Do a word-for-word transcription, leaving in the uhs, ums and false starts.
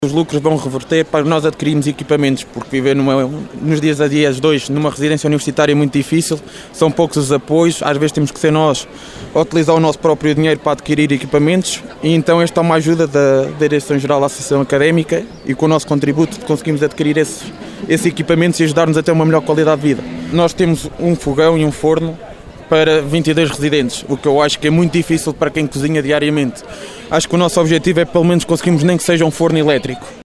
Os lucros vão reverter para nós adquirirmos equipamentos, porque viver numa, nos dias a dias dois numa residência universitária é muito difícil, são poucos os apoios, às vezes temos que ser nós a utilizar o nosso próprio dinheiro para adquirir equipamentos, e então esta é uma ajuda da Direção-Geral da Associação Académica, e com o nosso contributo conseguimos adquirir esses, esses equipamentos e ajudar-nos a ter uma melhor qualidade de vida. Nós temos um fogão e um forno para vinte e dois residentes, o que eu acho que é muito difícil para quem cozinha diariamente. Acho que o nosso objetivo é pelo menos conseguirmos nem que seja um forno elétrico.